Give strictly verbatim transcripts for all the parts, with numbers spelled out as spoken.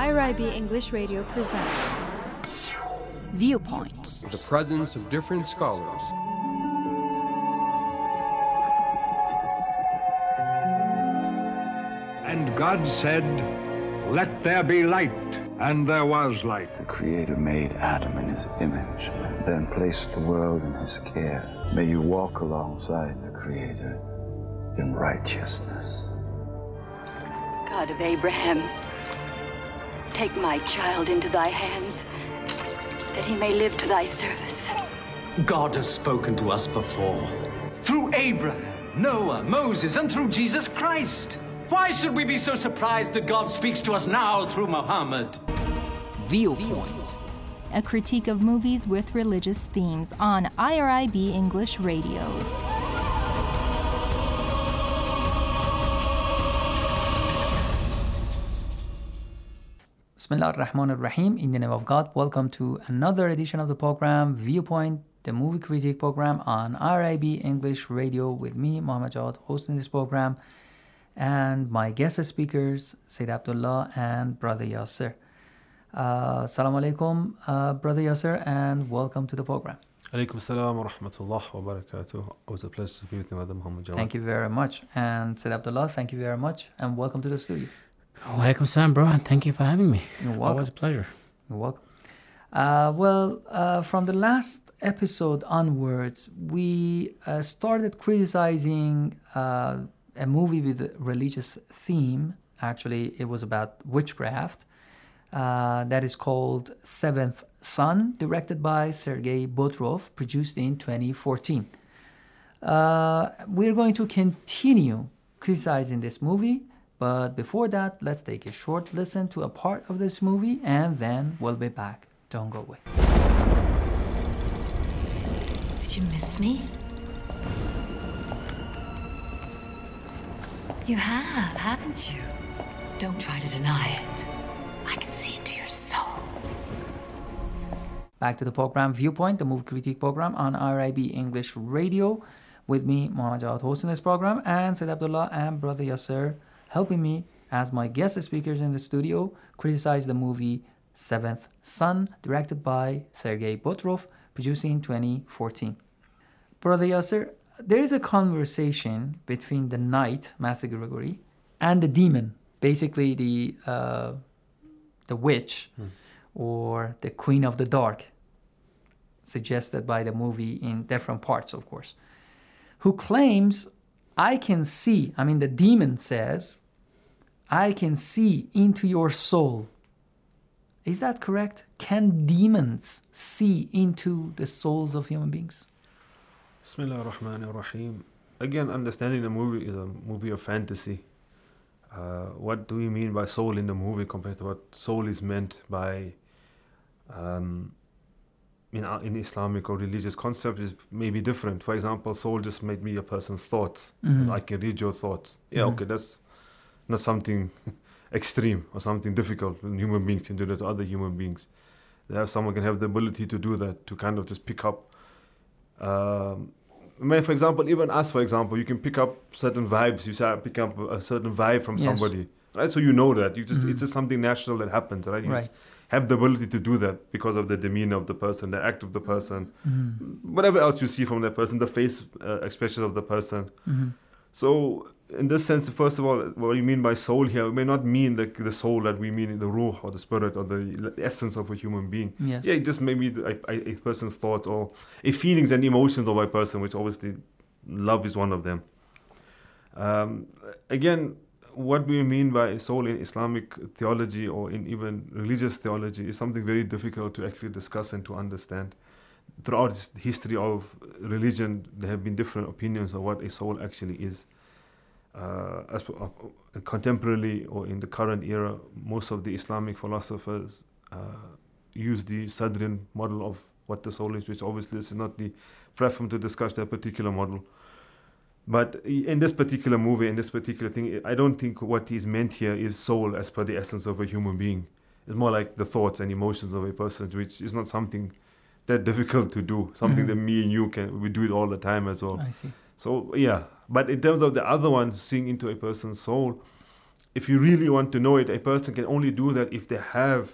I R I B English Radio presents Viewpoint. The presence of different scholars. And God said, "Let there be light," and there was light. The Creator made Adam in his image, and then placed the world in his care. May you walk alongside the Creator in righteousness. God of Abraham, take my child into thy hands, that he may live to thy service. God has spoken to us before, through Abraham, Noah, Moses, and through Jesus Christ. Why should we be so surprised that God speaks to us now through Muhammad? Viewpoint, a critique of movies with religious themes on I R I B English Radio. Bismillah ar-Rahman ar-Rahim. In the name of God, welcome to another edition of the program Viewpoint, the movie critique program on I R I B English Radio with me, Muhammad Jawad, hosting this program, and my guest speakers, Sayyid Abdullah and Brother Yasser. Uh, Assalamu alaikum, uh, Brother Yasser, and welcome to the program. Alaikum assalam wa rahmatullah wa barakatuh. It was a pleasure to be with you, Madam Muhammad Jawad. Thank you very much. And Sayyid Abdullah, thank you very much, and welcome to the studio. Wa alaikum assalam, bro, and thank you for having me. You're welcome. Always a pleasure. You're welcome. Uh, well, uh, from the last episode onwards, we uh, started criticizing uh, a movie with a religious theme. Actually, it was about witchcraft. Uh, that is called Seventh Son, directed by Sergei Botrov, produced in twenty fourteen. Uh, we're going to continue criticizing this movie, but before that, let's take a short listen to a part of this movie, and then we'll be back. Don't go away. Did you miss me? You have, haven't you? Don't try to deny it. I can see into your soul. Back to the program Viewpoint, the movie critique program on I R I B English Radio. With me, Muhammad Jawad, hosting this program, and Sayyid Abdullah and Brother Yasser helping me as my guest speakers in the studio criticize the movie Seventh Son, directed by Sergei Botrov, produced in twenty fourteen. Brother Yasser, there is a conversation between the knight, Master Gregory, and the demon, basically the uh, the witch, hmm. or the Queen of the Dark, suggested by the movie in different parts, of course, who claims, I can see, I mean the demon says, I can see into your soul. Is that correct? Can demons see into the souls of human beings? Bismillah ar-Rahman ar-Rahim. Again, understanding the movie is a movie of fantasy. Uh, what do we mean by soul in the movie compared to what soul is meant by um, in, in Islamic or religious concept is maybe different. For example, soul just might be a person's thoughts. Mm-hmm. I can read your thoughts. Yeah, mm-hmm. okay, that's not something extreme or something difficult. When human beings can do that to other human beings. They have, someone can have the ability to do that, to kind of just pick up. Um, I mean, for example, even us, for example, you can pick up certain vibes. You start pick up a certain vibe from yes. somebody, right? So you know that. You just mm-hmm. it's just something natural that happens, right? You right. have the ability to do that because of the demeanor of the person, the act of the person, mm-hmm. whatever else you see from that person, the face uh, expression of the person. Mm-hmm. So, in this sense, first of all, what you mean by soul here may not mean like the soul that we mean in the ruh or the spirit or the essence of a human being. Yes. Yeah, it just may be a, a, a person's thoughts or a feelings and emotions of a person, which obviously love is one of them. Um, again, what we mean by soul in Islamic theology or in even religious theology is something very difficult to actually discuss and to understand. Throughout the history of religion, there have been different opinions of what a soul actually is. Uh, as uh, contemporarily or in the current era, most of the Islamic philosophers uh, use the Sadrian model of what the soul is, which obviously this is not the platform to discuss that particular model. But in this particular movie, in this particular thing, I don't think what is meant here is soul as per the essence of a human being. It's more like the thoughts and emotions of a person, which is not something that difficult to do, something mm-hmm. that me and you can, we do it all the time as well. I see. So, yeah. But in terms of the other ones, seeing into a person's soul, if you really want to know it, a person can only do that if they have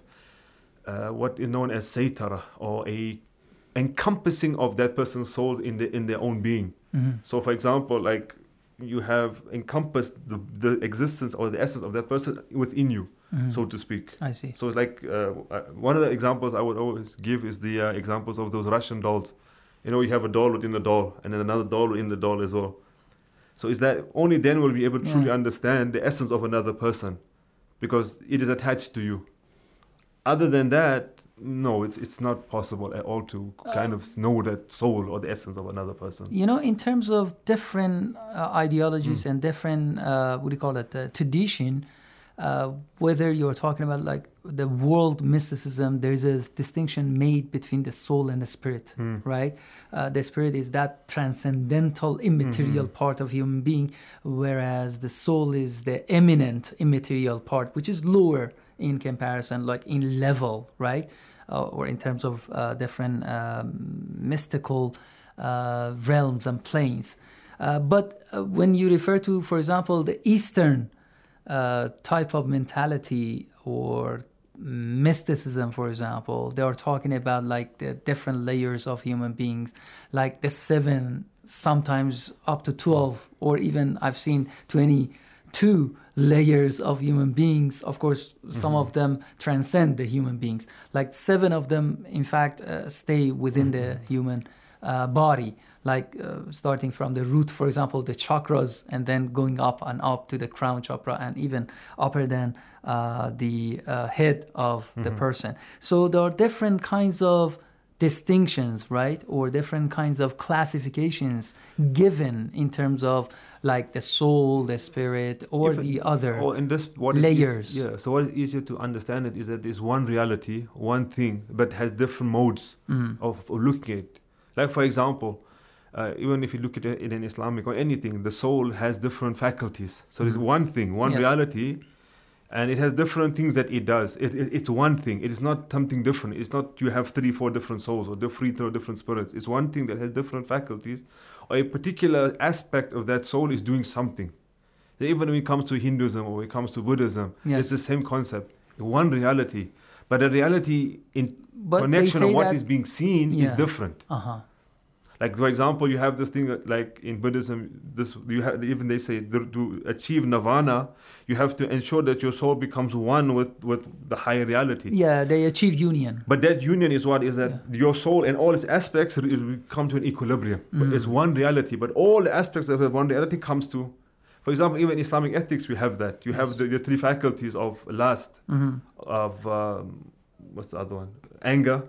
uh, what is known as saytara, or a encompassing of that person's soul in the in their own being. Mm-hmm. So, for example, like you have encompassed the, the existence or the essence of that person within you, mm-hmm. so to speak. I see. So, it's like uh, one of the examples I would always give is the uh, examples of those Russian dolls. You know, you have a doll within a doll, and then another doll within the doll as well. So, is that only then will be able to yeah. truly understand the essence of another person, because it is attached to you. Other than that, no, it's it's not possible at all to kind uh, of know that soul or the essence of another person. You know, in terms of different uh, ideologies mm. and different, uh, what do you call it, uh, tradition, uh, whether you're talking about like the world mysticism, there's a distinction made between the soul and the spirit, mm. right? Uh, the spirit is that transcendental, immaterial mm-hmm. part of human being, whereas the soul is the eminent, immaterial part, which is lower in comparison, like in level, right? Uh, or in terms of uh, different um, mystical uh, realms and planes. Uh, but uh, when you refer to, for example, the Eastern uh, type of mentality or mysticism, for example, they are talking about like the different layers of human beings, like the seven, sometimes up to twelve, or even I've seen twenty-two layers of human beings. Of course, some mm-hmm. of them transcend the human beings. Like seven of them, in fact, uh, stay within mm-hmm. the human uh, body. Like uh, starting from the root, for example, the chakras, and then going up and up to the crown chakra, and even upper than uh, the uh, head of mm-hmm. the person. So there are different kinds of distinctions, right? Or different kinds of classifications given in terms of like the soul, the spirit, or If the it, other or in this, what layers. Is, yeah, so what is easier to understand it is that there's one reality, one thing, but has different modes mm. of, of looking at it. Like, for example, uh, even if you look at it in Islamic or anything, the soul has different faculties. So mm. there's one thing, one yes. reality, and it has different things that it does. It, it, it's one thing. It is not something different. It's not you have three, four different souls or three, four different spirits. It's one thing that has different faculties, or a particular aspect of that soul is doing something. So even when it comes to Hinduism or when it comes to Buddhism, yes. it's the same concept. One reality. But the reality in but connection of what that, is being seen yeah. is different. Uh-huh. Like, for example, you have this thing that, like in Buddhism, this you have, even they say the, to achieve nirvana, you have to ensure that your soul becomes one with, with the higher reality. Yeah, they achieve union. But that union is what is that yeah. your soul and all its aspects re- come to an equilibrium. Mm. But it's one reality. But all the aspects of that one reality comes to, for example, even Islamic ethics, we have that. You yes. have the, the three faculties of lust, mm-hmm. of um, what's the other one? Anger,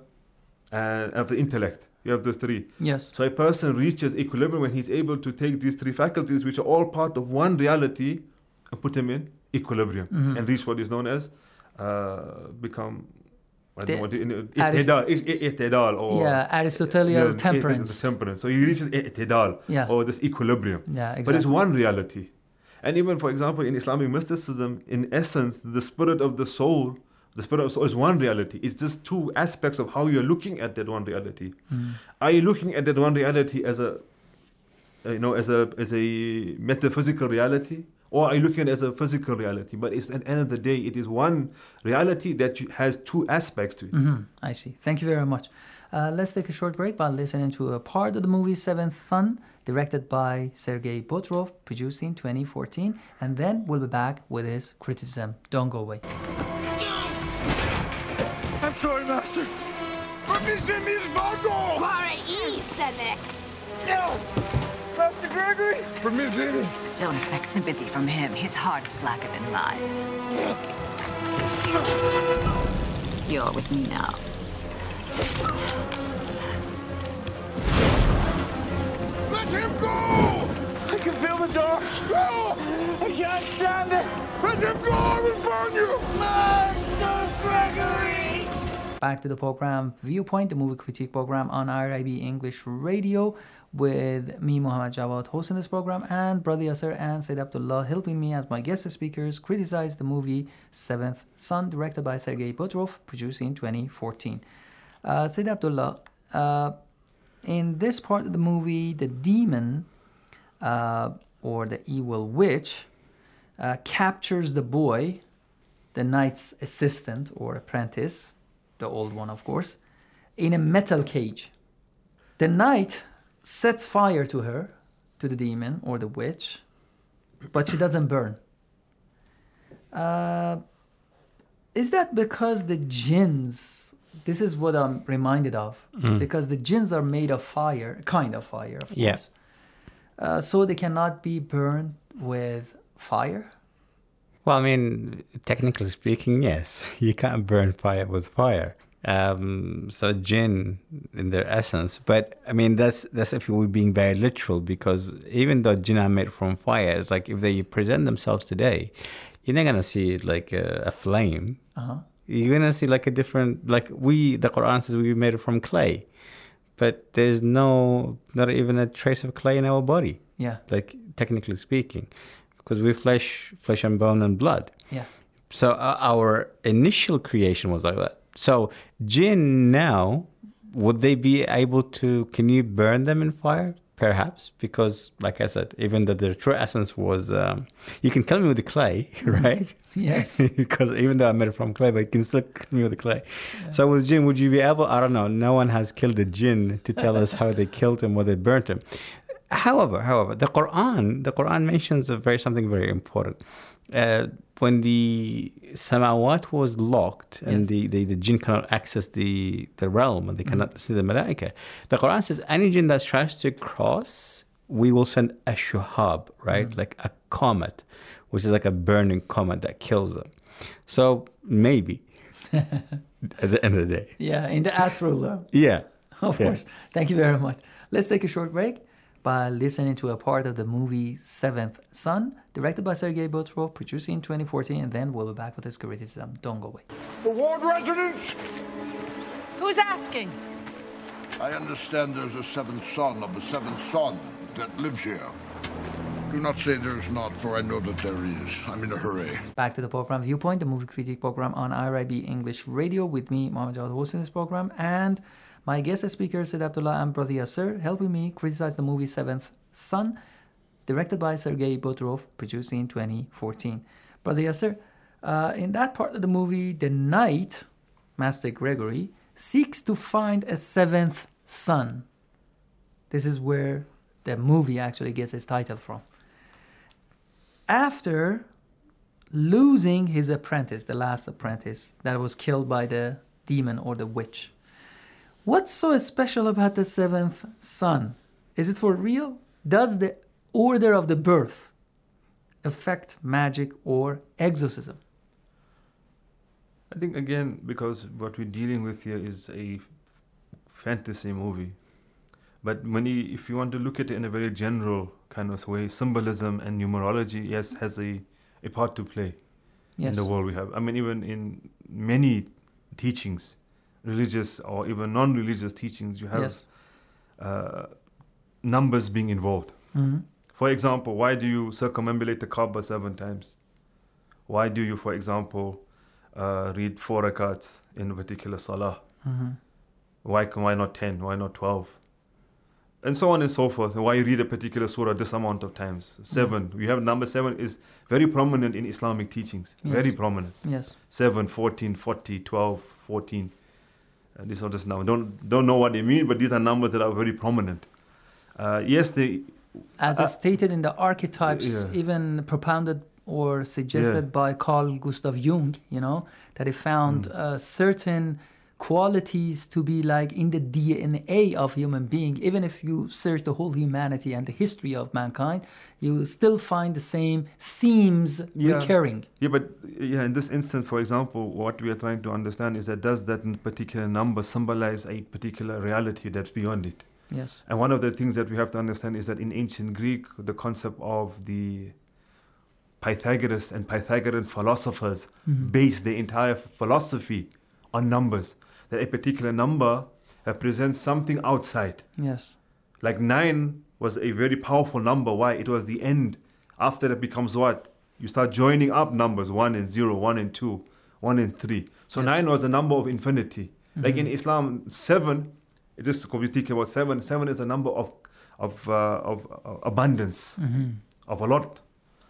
and of the intellect. You have those three. Yes. So a person reaches equilibrium when he's able to take these three faculties, which are all part of one reality, and put them in equilibrium mm-hmm. and reach what is known as uh, become. I don't the, know what it, Arist- itidal, or yeah, Aristotelian yeah, temperance. temperance. So he reaches itidal, yeah. or this equilibrium. Yeah, exactly. But it's one reality. And even, for example, in Islamic mysticism, in essence, the spirit of the soul, the spirit of the soul is one reality. It's just two aspects of how you're looking at that one reality. Mm. Are you looking at that one reality as a, you know, as a as a metaphysical reality, or are you looking at it as a physical reality? But it's, at the end of the day, it is one reality that has two aspects to it. Mm-hmm. I see. Thank you very much. Uh, let's take a short break by listening to a part of the movie Seventh Son, directed by Sergei Botrov, produced in twenty fourteen, and then we'll be back with his criticism. Don't go away. I'm sorry, Master. Permissez-moi, Vargo! Para Isenex! No! Master Gregory! Permissez-moi. Don't expect sympathy from him. His heart is blacker than mine. You're with me now. Let him go! I can feel the dark. Oh, I can't stand it. Let him go, I will burn you! Master Gregory! Back to the program Viewpoint, the movie critique program on I R I B English Radio, with me, Muhammad Jawad, hosting this program, and Brother Yasser and Sayyid Abdullah helping me as my guest speakers criticize the movie Seventh Son, directed by Sergei Botrov, produced in twenty fourteen. Uh, Sayyid Abdullah, uh, in this part of the movie, the demon, uh, or the evil witch, uh, captures the boy, the knight's assistant or apprentice, the old one, of course, in a metal cage. The knight sets fire to her, to the demon or the witch, but she doesn't burn. Uh, is that because the jinns, this is what I'm reminded of, Mm. because the jinns are made of fire, kind of fire, of Yeah. course. Uh, so they cannot be burned with fire? Well, I mean, technically speaking, yes. You can't burn fire with fire. Um, so jinn in their essence. But, I mean, that's that's if we're being very literal, because even though jinn are made from fire, it's like if they present themselves today, you're not going to see like a, a flame. Uh-huh. You're going to see like a different, like we, the Quran says we made it from clay. But there's no, not even a trace of clay in our body. Yeah. Like, technically speaking. Because we're flesh, flesh and bone and blood. Yeah. So uh, our initial creation was like that. So jinn now, would they be able to, can you burn them in fire? Perhaps. Because, like I said, even though their true essence was, um, you can kill me with the clay, right? Yes. Because even though I made it from clay, but you can still kill me with the clay. Yeah. So with jinn, would you be able, I don't know, no one has killed a jinn to tell us how they killed him or they burnt him. However, however, the Quran, the Quran mentions a very something very important. Uh, when the samawat was locked and Yes. the, the, the jinn cannot access the, the realm and they cannot mm. see the malaika, the Quran says any jinn that tries to cross, we will send a shuhab, right? Mm. Like a comet, which is like a burning comet that kills them. So maybe at the end of the day. Yeah, in the astral realm. Yeah. Of yeah. course. Thank you very much. Let's take a short break by listening to a part of the movie Seventh Son, directed by Sergei Botrov, produced in twenty fourteen, and then we'll be back with his criticism. Don't go away. The ward residence? Who's asking? I understand there's a seventh son of the seventh son that lives here. Do not say there's not, for I know that there is. I'm in a hurry. Back to the program Viewpoint, the movie critique program on I R I B English Radio, with me, Mohammed Jawad, hosting this program, and my guest speaker, Said Abdullah and Brother Yasser, helping me criticize the movie Seventh Son, directed by Sergei Botrov, produced in twenty fourteen. Brother Yasser, uh, in that part of the movie, the knight, Master Gregory, seeks to find a seventh son. This is where the movie actually gets its title from. After losing his apprentice, the last apprentice that was killed by the demon or the witch, what's so special about the seventh son? Is it for real? Does the order of the birth affect magic or exorcism? I think, again, because what we're dealing with here is a fantasy movie. But when you, if you want to look at it in a very general kind of way, symbolism and numerology, yes, has a, a part to play yes. in the world we have. I mean, even in many teachings, religious or even non-religious teachings, you have yes. uh, numbers being involved. Mm-hmm. For example, why do you circumambulate the Kaaba seven times? Why do you, for example, uh, read four rakats in a particular salah? Mm-hmm. Why, why not ten? Why not twelve? And so on and so forth. Why you read a particular surah this amount of times? Seven. Mm-hmm. We have number seven is very prominent in Islamic teachings. Yes. Very prominent. Yes. Seven, fourteen, forty, twelve, fourteen. Uh, these are just numbers. Don't don't know what they mean, but these are numbers that are very prominent. Uh, yes, they. As uh, stated in the archetypes, yeah. even propounded or suggested yeah. by Carl Gustav Jung, you know, that he found mm. uh, certain qualities to be like in the D N A of human being. Even if you search the whole humanity and the history of mankind, you still find the same themes yeah. recurring. Yeah, but yeah, in this instance, for example, what we are trying to understand is that does that particular number symbolize a particular reality that's beyond it? Yes. And one of the things that we have to understand is that in ancient Greek, the concept of the Pythagoras and Pythagorean philosophers mm-hmm. based their entire philosophy on numbers. That a particular number represents something outside. Yes. Like nine was a very powerful number. Why? It was the end. After that becomes what? You start joining up numbers, one and zero, one and two, one and three. So yes. nine was a number of infinity. Mm-hmm. Like in Islam, seven, just because we think about seven, seven is a number of of uh, of uh, abundance, mm-hmm. of a lot.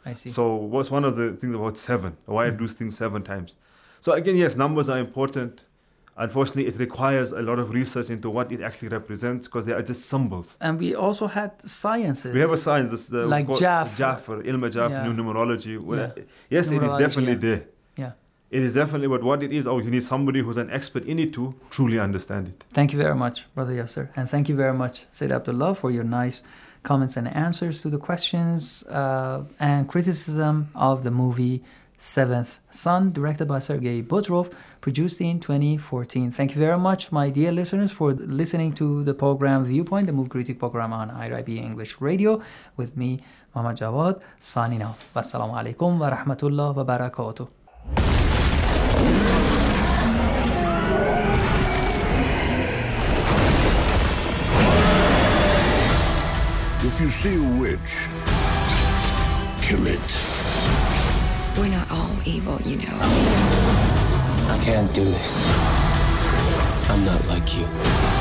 I see. So what's one of the things about seven? Why mm-hmm. I do things seven times? So again, yes, numbers are important. Unfortunately, it requires a lot of research into what it actually represents because they are just symbols. And we also had sciences. We have a science, this, uh, like Jafr. Jafr, Ilm Jafr, yeah. numerology. Well, yeah. Yes, numerology, it is definitely yeah. there. Yeah. It is definitely, but what it is, oh, you need somebody who's an expert in it to truly understand it. Thank you very much, Brother Yasser. And thank you very much, Sayyid Abdullah, for your nice comments and answers to the questions uh, and criticism of the movie Seventh Son, directed by Sergei Bodrov, produced in twenty fourteen. Thank you very much, my dear listeners, for listening to the program Viewpoint, the movie critic program on I R I B English Radio, with me, Muhammad Jawad, signing off. Wassalamu alaikum wa rahmatullah wa barakatuh. If you see a witch, kill it. We're not all evil, you know. I can't do this. I'm not like you.